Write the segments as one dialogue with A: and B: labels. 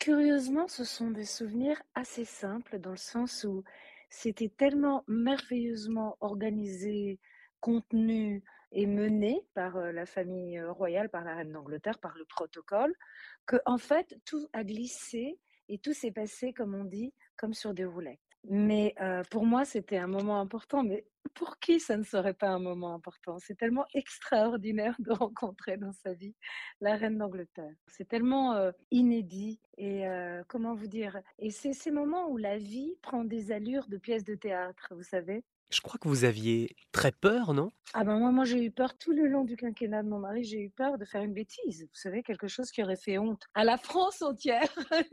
A: Curieusement, ce sont des souvenirs assez simples dans le sens où c'était tellement merveilleusement organisé, contenu et mené par, la famille, royale, par la reine d'Angleterre, par le protocole, que en fait, tout a glissé et tout s'est passé, comme on dit, comme sur des roulettes. Mais, pour moi, c'était un moment important, mais pour qui ça ne serait pas un moment important? C'est tellement extraordinaire de rencontrer dans sa vie la reine d'Angleterre. C'est tellement, inédit et comment vous dire? Et c'est ces moments où la vie prend des allures de pièce de théâtre, vous savez?
B: Je crois que vous aviez très peur, non?
A: Ah ben, moi j'ai eu peur tout le long du quinquennat de mon mari, j'ai eu peur de faire une bêtise, vous savez? Quelque chose qui aurait fait honte à la France entière.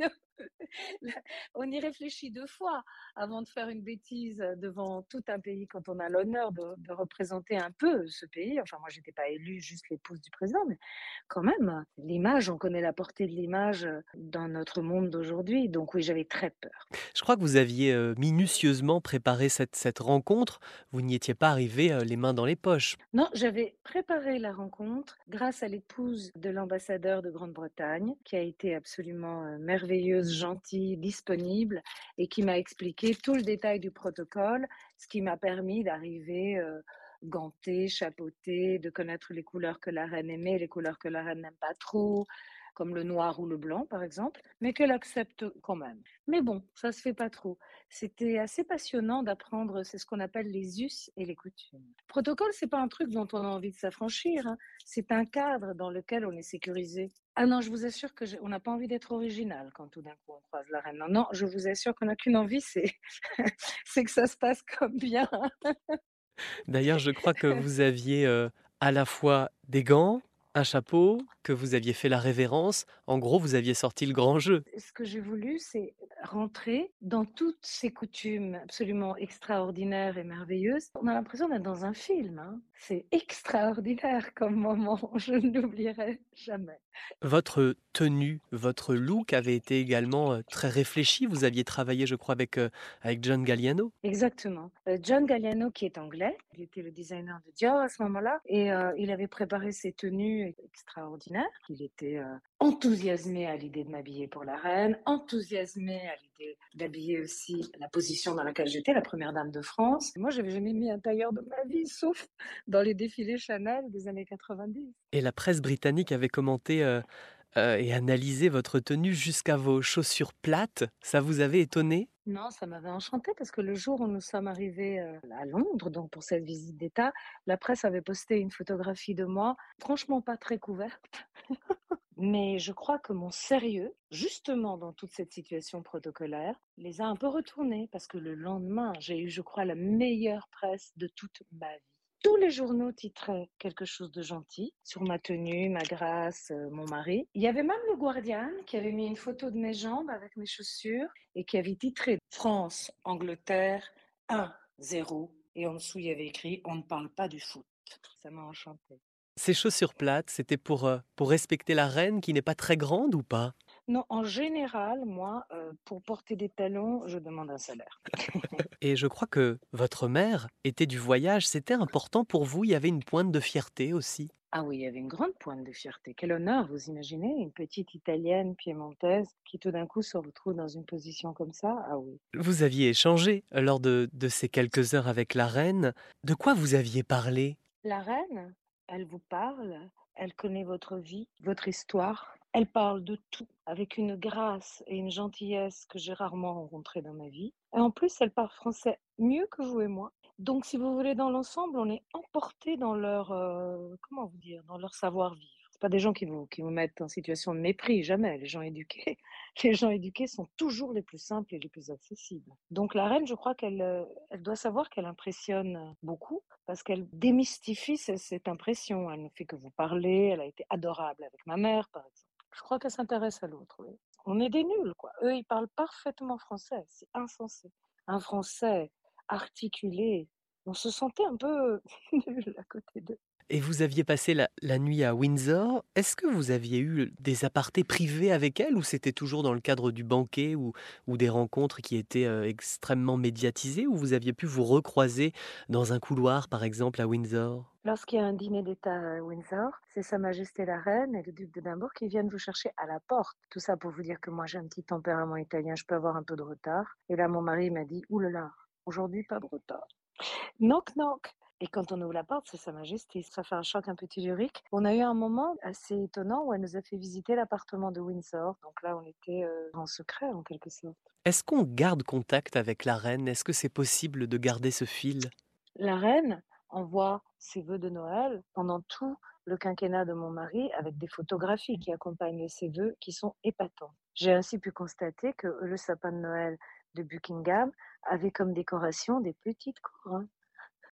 A: On y réfléchit 2 fois avant de faire une bêtise, devant tout un pays quand on a l'honneur de représenter un peu ce pays. Enfin moi j'étais pas élue juste l'épouse du président, mais quand même, l'image, on connaît la portée de l'image, dans notre monde d'aujourd'hui. Donc oui, j'avais très peur.
B: Je crois que vous aviez, minutieusement préparé cette rencontre. Vous n'y étiez pas arrivé les mains dans les poches.
A: Non, j'avais préparé la rencontre grâce à l'épouse de l'ambassadeur de Grande-Bretagne, qui a été absolument, merveilleuse, gentille, disponible et qui m'a expliqué tout le détail du protocole, ce qui m'a permis d'arriver, gantée, chapeautée, de connaître les couleurs que la reine aimait, les couleurs que la reine n'aime pas trop, comme le noir ou le blanc, par exemple, mais qu'elle accepte quand même. Mais bon, ça se fait pas trop. C'était assez passionnant d'apprendre, c'est ce qu'on appelle les us et les coutumes. Protocole, c'est pas un truc dont on a envie de s'affranchir, hein. C'est un cadre dans lequel on est sécurisé. Ah non, je vous assure que on n'a pas envie d'être original quand tout d'un coup on croise la reine. Non, non, je vous assure qu'on n'a qu'une envie, c'est c'est que ça se passe comme bien.
B: D'ailleurs, je crois que vous aviez, à la fois des gants, un chapeau, que vous aviez fait la révérence. En gros, vous aviez sorti le grand jeu.
A: Ce que j'ai voulu, c'est rentrer dans toutes ces coutumes absolument extraordinaires et merveilleuses. On a l'impression d'être dans un film, hein. C'est extraordinaire comme moment, je ne l'oublierai jamais.
B: Votre tenue, votre look avait été également, très réfléchi. Vous aviez travaillé, je crois, avec John Galliano?
A: Exactement. John Galliano qui est anglais, il était le designer de Dior à ce moment-là et il avait préparé ces tenues extraordinaires. Il était, enthousiasmé à l'idée de m'habiller pour la reine, enthousiasmé à l'idée d'habiller aussi la position dans laquelle j'étais, la première dame de France. Moi, j'avais jamais mis un tailleur de ma vie, sauf dans les défilés Chanel des années 90.
B: Et la presse britannique avait commenté, et analysé votre tenue jusqu'à vos chaussures plates. Ça vous avait étonné?
A: Non, ça m'avait enchantée parce que le jour où nous sommes arrivés, à Londres, donc pour cette visite d'État, la presse avait posté une photographie de moi, franchement pas très couverte. Mais je crois que mon sérieux, justement dans toute cette situation protocolaire, les a un peu retournés parce que le lendemain, j'ai eu, je crois, la meilleure presse de toute ma vie. Tous les journaux titraient quelque chose de gentil sur ma tenue, ma grâce, mon mari. Il y avait même le Guardian qui avait mis une photo de mes jambes avec mes chaussures et qui avait titré France, Angleterre 1-0 et en dessous il y avait écrit on ne parle pas du foot. Ça m'a enchantée.
B: Ces chaussures plates, c'était pour respecter la reine qui n'est pas très grande ou pas?
A: Non, en général, moi, pour porter des talons, je demande un salaire.
B: Et je crois que votre mère était du voyage, c'était important pour vous? Il y avait une pointe de fierté aussi?
A: Ah oui, il y avait une grande pointe de fierté. Quel honneur, vous imaginez? Une petite italienne piémontaise qui tout d'un coup se retrouve dans une position comme ça? Ah oui.
B: Vous aviez échangé lors de ces quelques heures avec la reine. De quoi vous aviez parlé?
A: La reine, elle vous parle, elle connaît votre vie, votre histoire. Elle parle de tout avec une grâce et une gentillesse que j'ai rarement rencontrées dans ma vie. Et en plus, elle parle français mieux que vous et moi. Donc, si vous voulez, dans l'ensemble, on est emporté dans leur, comment vous dire, dans leur savoir-vivre. C'est pas des gens qui vous mettent en situation de mépris, jamais. Les gens éduqués, les gens éduqués sont toujours les plus simples et les plus accessibles. Donc, la reine, je crois qu'elle, elle doit savoir qu'elle impressionne beaucoup parce qu'elle démystifie cette impression. Elle ne fait que vous parler, elle a été adorable avec ma mère, par exemple. Je crois qu'elle s'intéresse à l'autre, oui. On est des nuls, quoi. Eux, ils parlent parfaitement français, c'est insensé. Un français articulé, on se sentait un peu nuls à côté d'eux.
B: Et vous aviez passé la nuit à Windsor. Est-ce que vous aviez eu des apartés privés avec elle ou c'était toujours dans le cadre du banquet ou des rencontres qui étaient, extrêmement médiatisées ou vous aviez pu vous recroiser dans un couloir, par exemple, à Windsor?
A: Lorsqu'il y a un dîner d'État à Windsor, c'est Sa Majesté la Reine et le duc d'Édimbourg qui viennent vous chercher à la porte. Tout ça pour vous dire que moi j'ai un petit tempérament italien, je peux avoir un peu de retard. Et là mon mari m'a dit, ouh là là, aujourd'hui pas de retard. Knock knock. Et quand on ouvre la porte, c'est Sa Majesté. Ça fait un choc un peu tellurique. On a eu un moment assez étonnant où elle nous a fait visiter l'appartement de Windsor. Donc là, on était en secret en quelque sorte.
B: Est-ce qu'on garde contact avec la reine? Est-ce que c'est possible de garder ce fil?
A: La reine envoie ses vœux de Noël pendant tout le quinquennat de mon mari avec des photographies qui accompagnent ces vœux qui sont épatants. J'ai ainsi pu constater que le sapin de Noël de Buckingham avait comme décoration des petites couronnes.